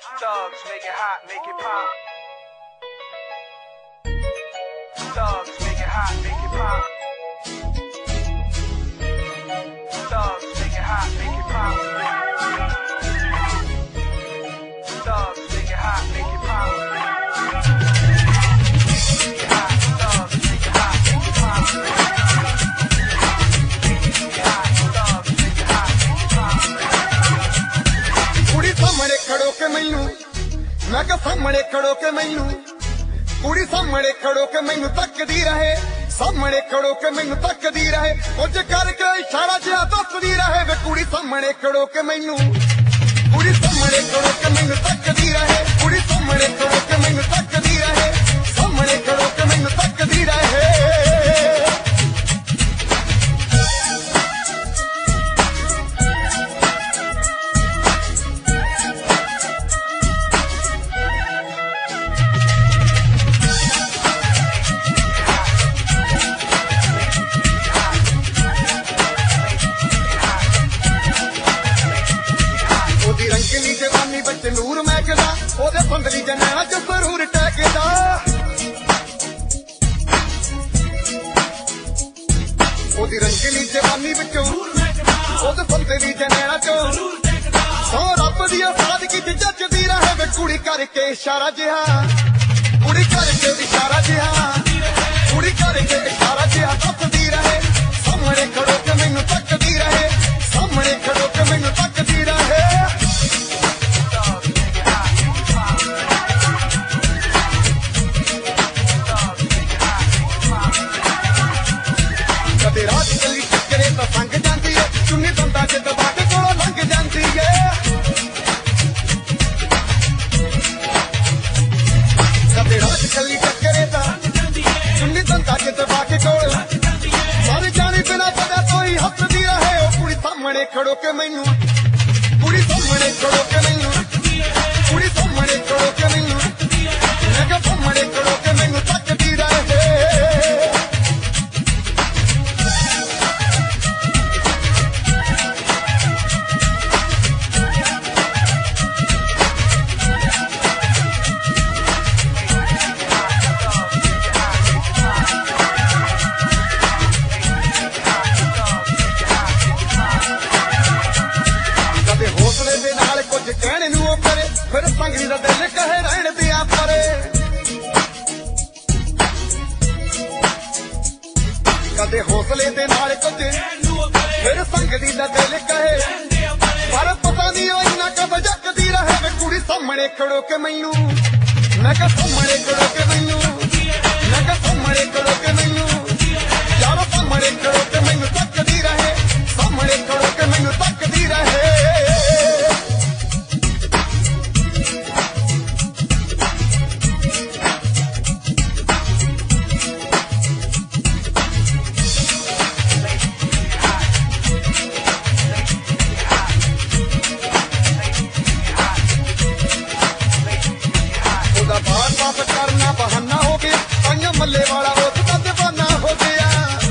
Thugs make it hot, make it pop. Thugs make it hot, make it pop. Thugs make it hot, make it pop. Thugs make it hot, make it pop. Make it hot, thugs make it hot, make it pop. Make it hot, thugs make it hot, make it pop. कुड़ी सामने खड़ो के मैनू मैं कहा सामने खड़ो के मैनू कुड़ी सामने खड़ो के मैनू तकदी रहे सामने खड़ो के मैनू तकदी रहे कुछ करके इशारा जिहा दसदी रहे वे कुड़ी सामने खड़ो के मैनू कुड़ी सामने खड़ो के मैनू तकदी रहे कुड़ी सामने खड़ो के मैनू तकदी रहे सामने खड़ो के मैनू तकदी रहे रंगली जवानी बच्चे नूर महकदा ओदे संदली जनाना च जरूर टहकदा ओदी रंगली जवानी विचों ओदे संदली जनाना च सो रब दी सादगी च जचदी रहे वे कुड़ी करके इशारा जिहा कुड़ी करके इशारा जिहा कुड़ी करके इशारा जिहा दसदी रहे सामने खड़ो के मैनू तकदी रहे सामने खड़ो के मैनू तकदी रहे रात गली टकरे तो संग जाती है चुन्नी दंदा च दबा के कोलों लंघ जाती है कदे रात गली टकरे तो चुन्नी दंदा च दबा के कोल सारी जानी बिना पता कोई हंसदी रहे ओ कुड़ी सामने खड़ो के मैनू कुड़ी सामने खड़ो के मैनू कुड़ी सामने खड़ो के मैनू मैं कहा सामने खड़ो के मैनू तकदी रहे कहने नू करे फिर संगरी दा दिल कहे रहन दिया परे कदे हौसले दे नाल कुछ फिर संगरी दा दिल कहे पर पता नहीं ओ इना कब जकदी रहे वे कुड़ी सामने खड़ो के मैनू मैं कहा सामने खड़ो के मैनू मैं कहा सामने खड़ो के मैनू यारो सामने खड़ो के मैनू तकदी रहे सामने खड़ो के मैनू तकदी रहे करना बहाना हो गया ताइयां मल्ले वाला उसका दीवाना हो गया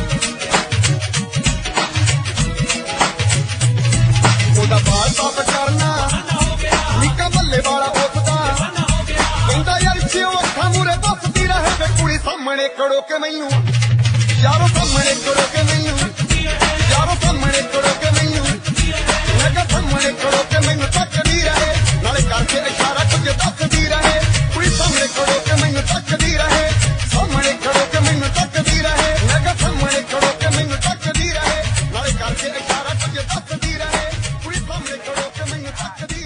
ओदा बाल साफ करना निक्का मल्ले वाला उसका कहंदा यार छिओ अखां मूरे बसदी रहे वे कुड़ी सामने खड़ो के मैनू यारो सामने खड़ो के मैनू यारो सामने खड़ो के मैनू मैं कहा सामने खड़ो के मैनू तकदी रहे नाले करके इशारा कुछ दसदी रहे कुड़ी सामने खड़ो के मैनू तकदी रहे सामने खड़ो के मैनू तकदी रहे मैं कहा सामने खड़ो के मैनू तकदी रहे नाले करके इशारा कुछ दसदी रहे कुड़ी सामने खड़ो के मैनू तकदी